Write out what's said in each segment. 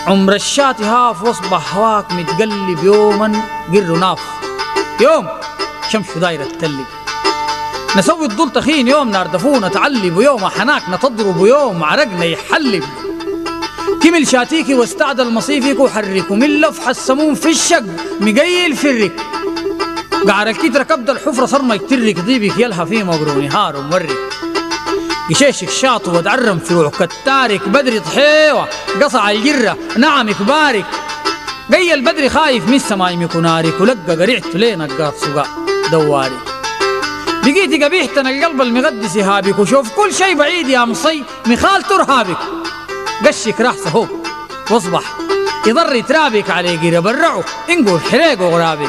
عمر الشاة هاف واصبح هواك متقلب يوما قر ناف، يوم شمس دايرة التلي نسوي الضل تخين، يوم ناردفونا تعلب، ويوم حناكنا تضرب، ويوم عرقنا يحلب. كمل شاتيكي واستعدل مصيفك وحرك، ومن لفح السموم في الشق مقيل فرك. قعر الكترة كبد الحفرة صار ما يكترك، ضيبك يلها في مقروني هار ومورك. قشيشك شاط وتعرم فروع كتارك، بدري طحيوة قصع الجرة نعم كبارك. قي البدري خايف من السمايم يكونارك، ولقى قريعته ليه نقاط سقاء دواري. بقيتي قبيحتنا القلب المغدي سهابك، وشوف كل شي بعيد يا مصي مخال ترهابك. قشك راح سهوب واصبح يضر يترابك عليه قيرة برعه انقل حريق وغرابك.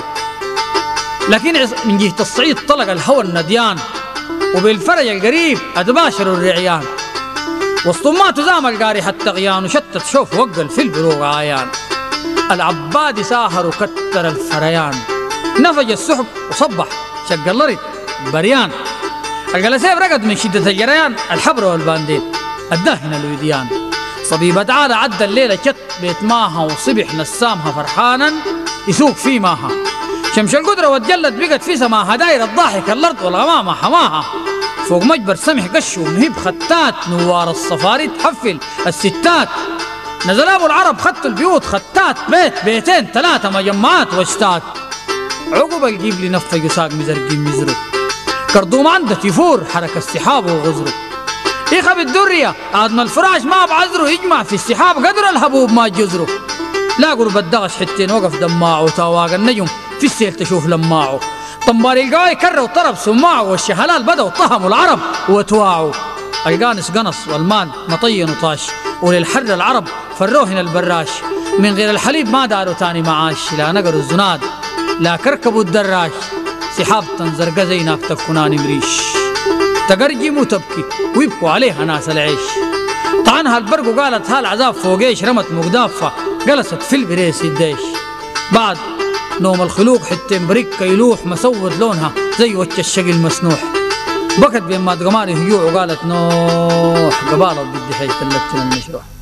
لكن من جهة الصعيد طلق الهوى النديان، وبالفرج القريب أتباشر الرعيان. والصمات زام القارحة التغيان، وشتت شوف وقل في البلوغ عيان. العبادي ساهر وكتر الفريان، نفج السحب وصبح شق الارض بريان. القلسيف رقد من شدة الجريان، الحبر والبانديل الداهن الويديان. صبيبة عادة عدى الليلة شت بيت ماها، وصبح نسامها فرحانا يسوق في ماها. شمس القدرة واتجلت بقت في سماها، دايرة الضاحك الأرض والغمامة حماها. فوق مجبر سمح قش ومهيب ختات، نوار الصفاري تحفل الستات. نزل أبو العرب خط البيوت ختات، بيت بيتين ثلاثة مجمعات واشتات. عقب الجيب لنفج وساق مزرقين مزرو، كردوم عنده يفور حركة السحاب وغزره. يخب الدرية عادم الفراش ما بعذره، يجمع في السحاب قدر الهبوب ما جزره. لا قرب الدغش حتين وقف دماعه، وتواق النجم في السيل تشوف لماعه. طنبار القواي كره وطرب سماعه، والشهلال بدأوا طهموا العرب وتواعوا. القانس قنص والمال مطين وطاش، وللحر العرب فروهن البراش. من غير الحليب ما داروا تاني معاش، لا نقروا الزناد لا كركبوا الدراش. سحاب تنزرق زيناك تكونان مريش، تقرجم وتبكي ويبكوا عليها ناس العيش. طعنها البرق وقالت هالعذاب فوقيش، رمت مقدافة جلست في البريس الديش. بعد نوم الخلوق حتين بريك يلوح، مسود لونها زي وجه الشقي المسنوح. بكت بين ما تقماري هيوع وقالت نوح، قبالت بدي حيث اللتنا المشروح.